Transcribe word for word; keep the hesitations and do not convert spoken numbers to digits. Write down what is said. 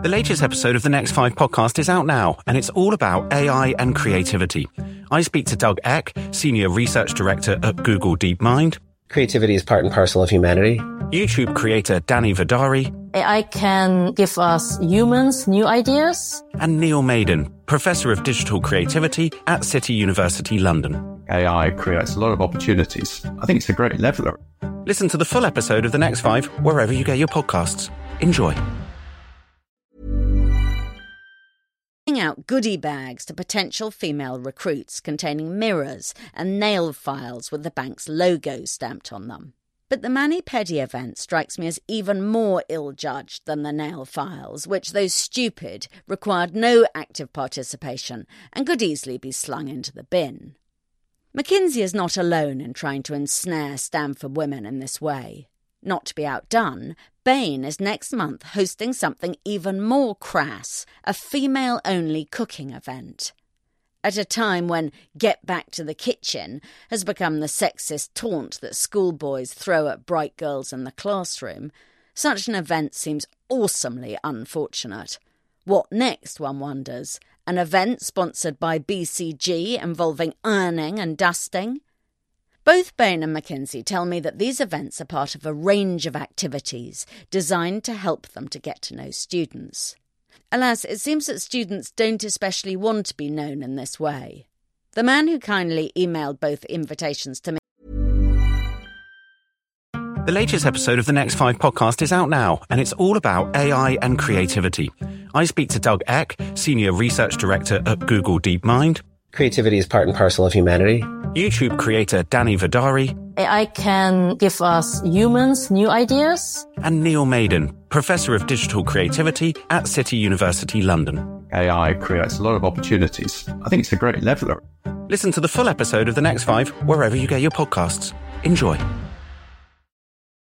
The latest episode of the Next Five podcast is out now, and it's all about A I and creativity. I speak to Doug Eck, Senior Research Director at Google DeepMind. Creativity is part and parcel of humanity. YouTube creator Danny Vidari. A I can give us humans new ideas. And Neil Maiden, Professor of Digital Creativity at City University London. A I creates a lot of opportunities. I think it's a great leveller. Listen to the full episode of The Next Five wherever you get your podcasts. Enjoy. Out goodie bags to potential female recruits containing mirrors and nail files with the bank's logo stamped on them. But the mani-pedi event strikes me as even more ill-judged than the nail files, which, though stupid, required no active participation and could easily be slung into the bin. McKinsey is not alone in trying to ensnare Stanford women in this way. Not to be outdone, Bain is next month hosting something even more crass, a female-only cooking event. At a time when "get back to the kitchen" has become the sexist taunt that schoolboys throw at bright girls in the classroom, such an event seems awesomely unfortunate. What next, one wonders? An event sponsored by B C G involving ironing and dusting? Both Bain and McKinsey tell me that these events are part of a range of activities designed to help them to get to know students. Alas, it seems that students don't especially want to be known in this way. The man who kindly emailed both invitations to me. The latest episode of the Next Five podcast is out now, and it's all about A I and creativity. I speak to Doug Eck, Senior Research Director at Google DeepMind. Creativity is part and parcel of humanity. YouTube creator Danny Vidari. A I can give us humans new ideas. And Neil Maiden, Professor of Digital Creativity at City University London. A I creates a lot of opportunities. I think it's a great leveller. Listen to the full episode of The Next Five wherever you get your podcasts. Enjoy.